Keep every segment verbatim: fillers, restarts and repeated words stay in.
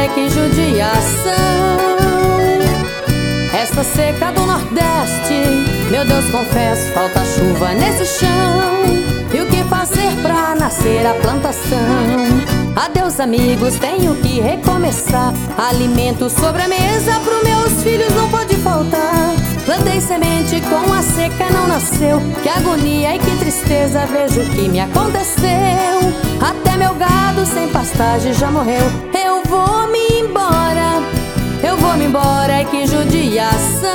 embora, que judiação. Esta seca do Nordeste, meu Deus, confesso, falta chuva nesse chão. E o que fazer pra nascer a plantação? Adeus amigos, tenho que recomeçar. Alimento sobre a mesa pro meus filhos não pode faltar. Plantei semente, com a seca não nasceu. Que agonia e que tristeza, vejo o que me aconteceu. Até meu gado sem pastagem já morreu. Eu vou me embora, eu vou me embora, e que judiação.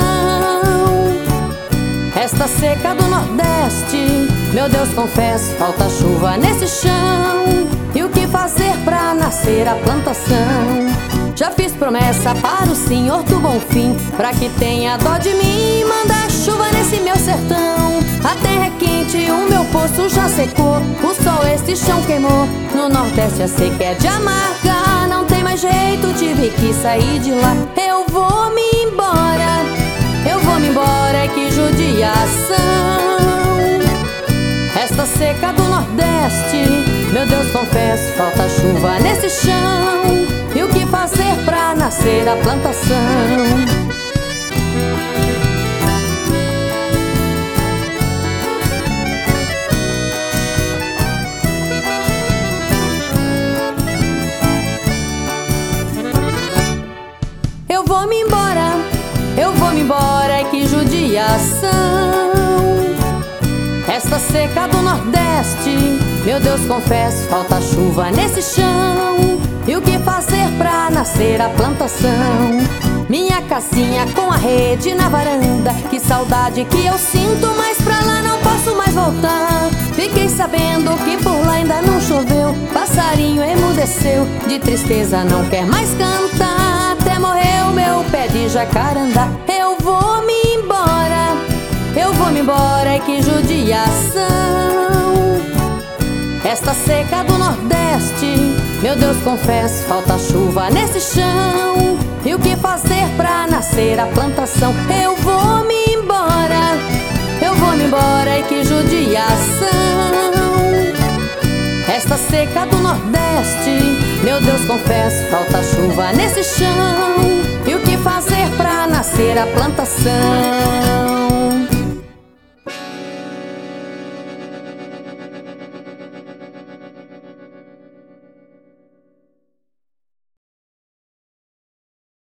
Esta seca do Nordeste, meu Deus, confesso, falta chuva nesse chão. E o que fazer pra nascer a plantação? Já fiz promessa para o Senhor do Bonfim, pra que tenha dó de mim e mandar chuva nesse meu sertão. A terra é quente, o meu poço já secou, o sol este chão queimou. No Nordeste a seca é de amarga, não tem mais jeito, tive que sair de lá. Eu vou me embora, eu vou me embora, que judiação. Esta seca do Nordeste, meu Deus, confesso, falta chuva nesse chão. E o que fazer pra nascer a plantação? Eu vou me embora, eu vou me embora, que judiação. Esta seca do Nordeste, meu Deus, confesso, falta chuva nesse chão. E o que fazer pra nascer a plantação? Minha casinha com a rede na varanda, que saudade que eu sinto, mas pra lá não posso mais voltar. Fiquei sabendo que por lá ainda não choveu, passarinho emudeceu, de tristeza não quer mais cantar. Até morreu meu pé de jacarandá. Eu vou me embora, eu vou me embora, e que judiação. Esta seca do Nordeste, meu Deus, confesso, falta chuva nesse chão. E o que fazer pra nascer a plantação? Eu vou me embora, eu vou me embora, e que judiação. Esta seca do Nordeste, meu Deus, confesso, falta chuva nesse chão. E o que fazer pra nascer a plantação?